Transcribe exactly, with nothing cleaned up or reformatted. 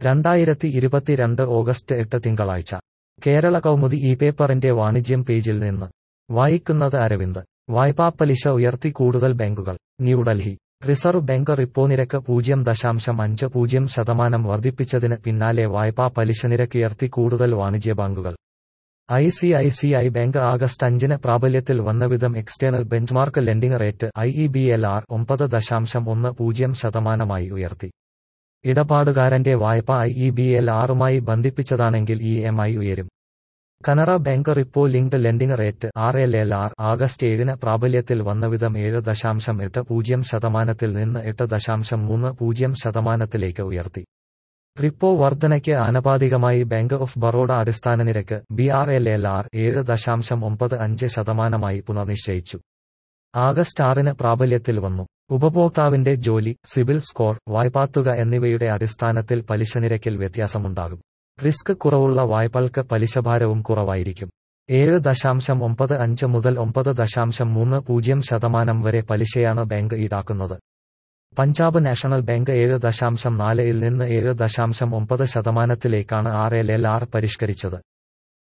രണ്ടായിരത്തി ഇരുപത്തിരണ്ട് ഓഗസ്റ്റ് എട്ട് തിങ്കളാഴ്ച കേരള കൗമുദി ഈ പേപ്പറിന്റെ വാണിജ്യം പേജിൽ നിന്ന് വായിക്കുന്നത് അരവിന്ദ്. വായ്പാപ്പലിശ ഉയർത്തി കൂടുതൽ ബാങ്കുകൾ. ന്യൂഡൽഹി. റിസർവ് ബാങ്ക് റിപ്പോ നിരക്ക് പൂജ്യം ദശാംശം അഞ്ച് പൂജ്യം ശതമാനം വർദ്ധിപ്പിച്ചതിന് പിന്നാലെ വായ്പാ പലിശ നിരക്ക് ഉയർത്തി കൂടുതൽ വാണിജ്യ ബാങ്കുകൾ. I C I C I bank August അഞ്ചിന് പ്രാബല്യത്തിൽ വന്നവിധം external benchmark lending rate I E B L R ഒമ്പത് ദശാംശം ഒന്ന് പൂജ്യം ശതമാനമായി ഉയർത്തി. ഇടപാടുകാരന്റെ വായ്പ ഐ ഇ ബി എൽ ആറുമായി ബന്ധിപ്പിച്ചതാണെങ്കിൽ ഇ എം ഐ ഉയരും. Canara bank repo linked lending rate R L L R August ഏഴിന് പ്രാബല്യത്തിൽ വന്നവിധം ഏഴ് ദശാംശം എട്ട് പൂജ്യം ശതമാനത്തിൽ നിന്ന് എട്ട് ദശാംശം മൂന്ന് പൂജ്യം ശതമാനത്തിലേക്ക് ഉയർത്തി. റിപ്പോ വർധനയ്ക്ക് ആനുപാതികമായി ബാങ്ക് ഓഫ് ബറോഡ അടിസ്ഥാന നിരക്ക് B R L L R ഏഴ് ദശാംശം ഒമ്പത് അഞ്ച് ശതമാനമായി പുനർനിശ്ചയിച്ചു. ആഗസ്റ്റ് ആറിന് പ്രാബല്യത്തിൽ വന്നു. ഉപഭോക്താവിന്റെ ജോലി, സിബിൽ സ്കോർ, വായ്പാത്തുക എന്നിവയുടെ അടിസ്ഥാനത്തിൽ പലിശ നിരക്കിൽ വ്യത്യാസമുണ്ടാകും. റിസ്ക് കുറവുള്ള വായ്പകൾക്ക് പലിശഭാരവും കുറവായിരിക്കും. ഏഴ് ദശാംശം ഒമ്പത് അഞ്ച് മുതൽ ഒമ്പത് ദശാംശം മൂന്ന് പൂജ്യം ശതമാനം വരെ പലിശയാണ് ബാങ്ക് ഈടാക്കുന്നത്. പഞ്ചാബ് നാഷണൽ ബാങ്ക് ഏഴ് ദശാംശം നാല് ഇൽ നിന്ന് ഏഴ് ദശാംശം ഒമ്പത് ശതമാനത്തിലേക്കാണ് ആർ എൽ എൽ ആർ പരിഷ്കരിച്ചത്.